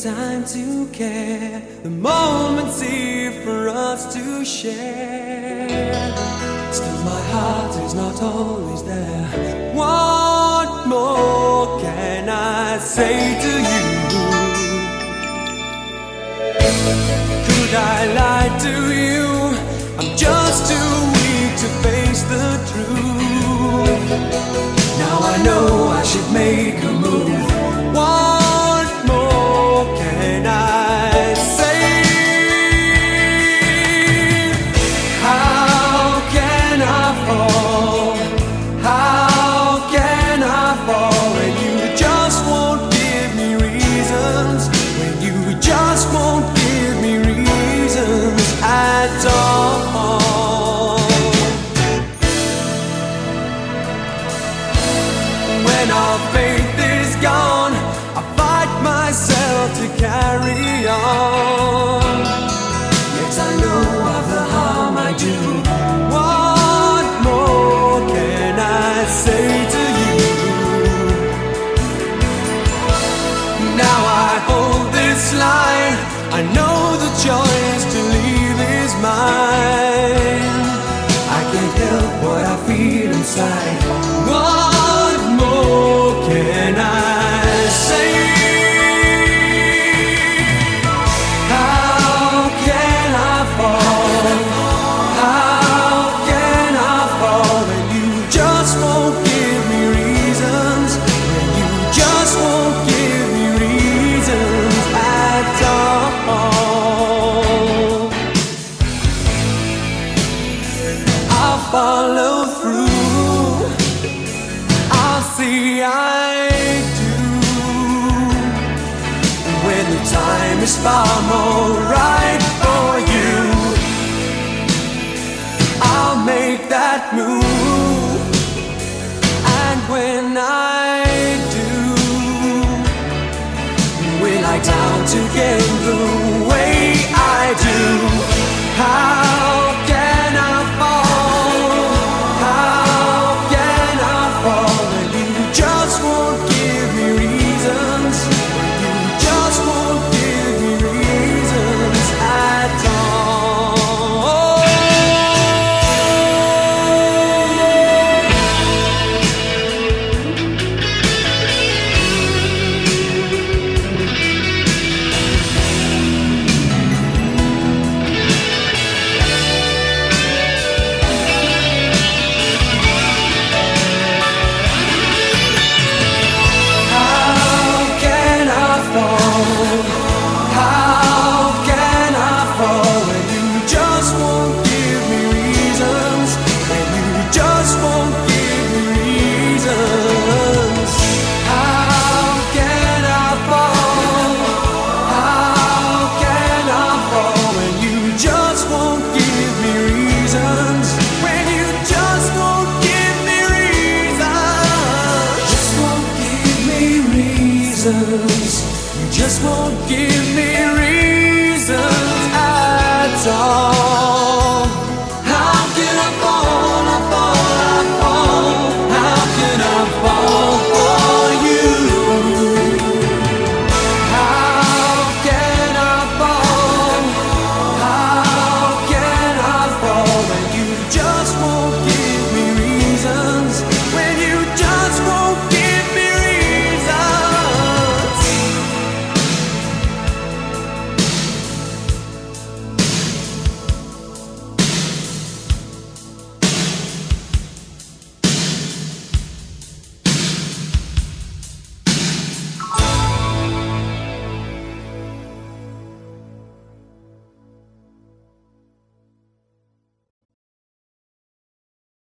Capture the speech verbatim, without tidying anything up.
time to care. The moment's here for us to share. Still my heart is not always there. What more can I say to you? Could I lie to you? I'm just too weak to face the truth. Now I know I should make a move. What more can I say? How can I fall? How can I fall when you just won't give me reasons? When you just won't give me reasons at all? When our faith is gone, I fight myself to carry on. Yes, I know of the harm I do. What more can I say to you? Now I hold this line. I know the choice to leave is mine. I can't help what I feel inside. What more can I say? How can I fall? How can I fall when you just won't give me reasons? When you just won't give me reasons at all? I'll follow through. I'll see I do. When the time is far more right for you, I'll make that move. And when I do, will I down to get the way I do? How can I fall? How can I fall when you just won't give me reasons? When you just won't give me reasons at all? You just won't give me